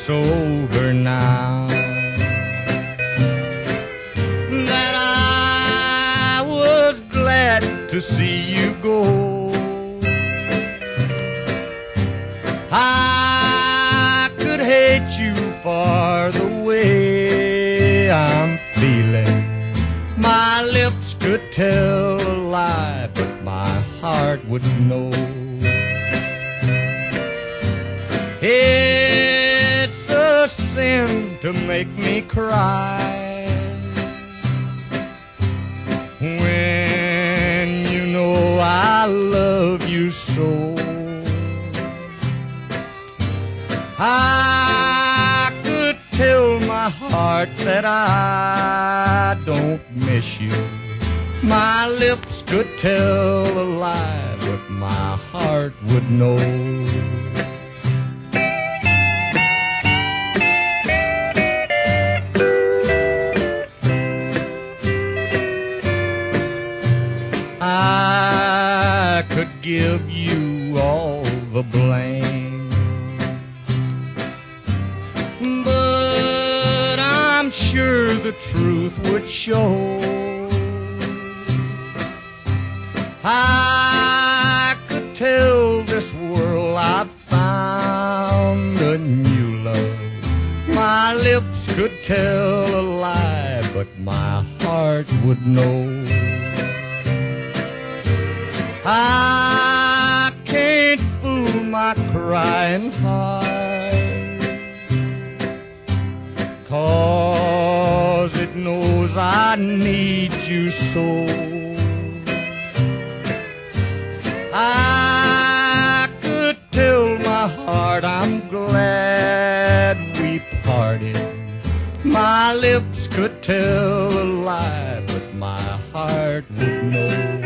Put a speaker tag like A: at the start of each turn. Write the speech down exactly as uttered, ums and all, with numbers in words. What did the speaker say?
A: it's over now. That I was glad to see you go. I could hate you for the way I'm feeling. My lips could tell a lie, but my heart would know. It's a sin to make me cry when you know I love you so. I could tell my heart that I don't miss you. My lips could tell a lie, but my heart would know. I could give you all the blame, but I'm sure the truth would show. I could tell this world I've found a new love. My lips could tell a lie, but my heart would know. I can't fool my crying heart, 'cause it knows I need you so. I could tell my heart I'm glad we parted. My lips could tell a lie, but my heart would know.